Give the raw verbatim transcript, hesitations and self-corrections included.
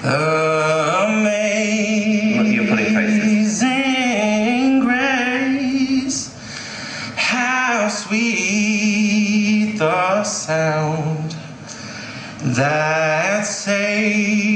Amazing grace, how sweet the sound that saved